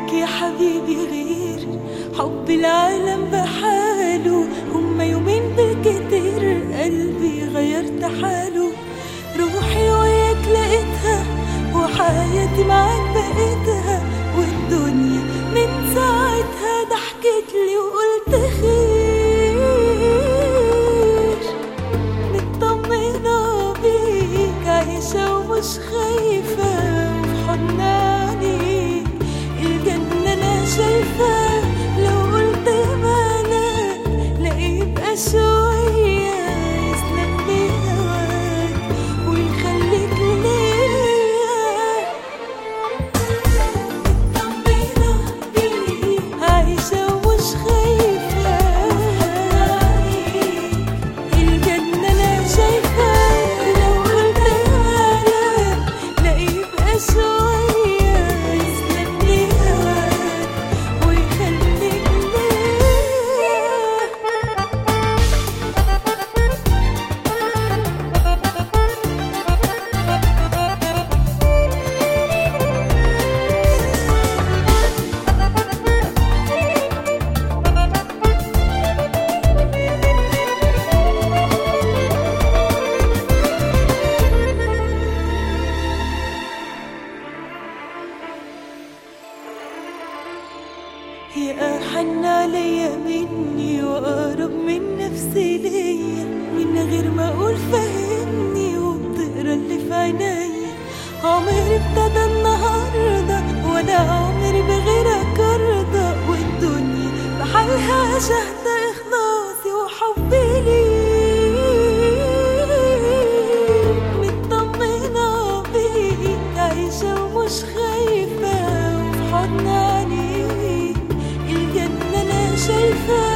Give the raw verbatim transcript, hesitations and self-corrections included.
عنك يا حبيبي غير حب العالم بحاله، هما يومين بالكتير قلبي غيرت حاله. روحي وياك لقيتها وحياتي معاك بقيتها، والدنيا من ساعتها ضحكت لي وقلت خير. مطمنة بيك عايشة ومش خايفة وفي حضن عينيك الجنة أنا شايفة. لو قلت مالك لا يبقى شوية يسلم لي هواك ويخليك ليا. مطمنة بيك عايشة ومش خايفة الجنة أنا شايفة. لو قلت مالك لا يبقى شوية يسلم لي هواك ويخليك ليا. يا أحن عليا مني وأقرب من نفسي ليا، من غير ما أقول فهمني وبتقرا اللي في عينيا. عمري ابتدى النهاردة ولا عمري بغيرك أرضى، والدنيا بحالها شهد إخلاصي وحبي ليك. مطمنة بيك عايشة ومش خايفة وفي حضن عينيك الجنة أنا شايفة.